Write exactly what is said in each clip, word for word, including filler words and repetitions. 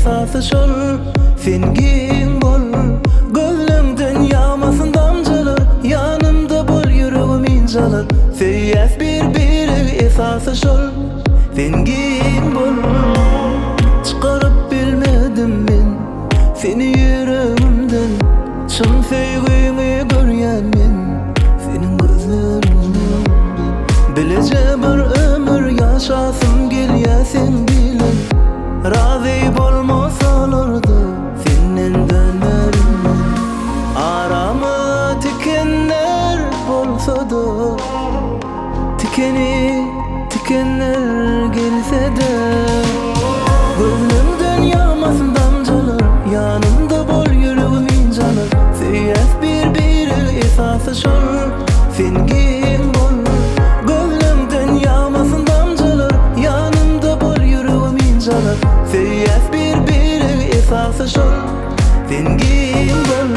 esası şol fengin bol gözlüңden yağmasın damcılar yanımda bol yüreğim incalar feyyaz bir biri esası şol fengin bol çıkarıp bilmedim men seni yüreğimden çın feygini görýän men senin gözlerinden bilece bir ömür yaşasım gelýär sen bilen razı bolmasalardı senden dönerim aramı tikenler bolsa da tikeni tikenler gelse de gözlüңden yağmasın damcılar yanımda bol yüreğim incalar feyyaz bir biri esası şol fengin bol gözlüңden yağmasın damcılar yanımda bol yüreğim incalar feyyaz bir biri esası şol fengin bol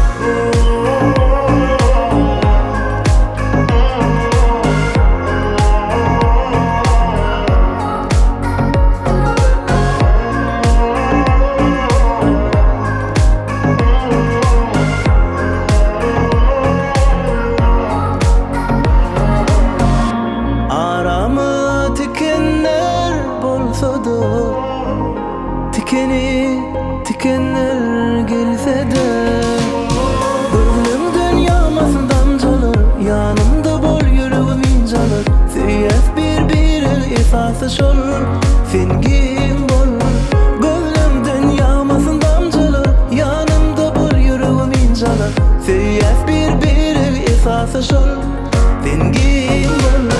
tikeni tikenler gelse de gözlüңden yağmasın damcılar yanımda bol yüreğim incalar feyyaz bir biri esası şol fengin bol gözlüңden yağmasın damcılar yanımda bol yüreğim incalar feyyaz bir biri esası şol fengin bol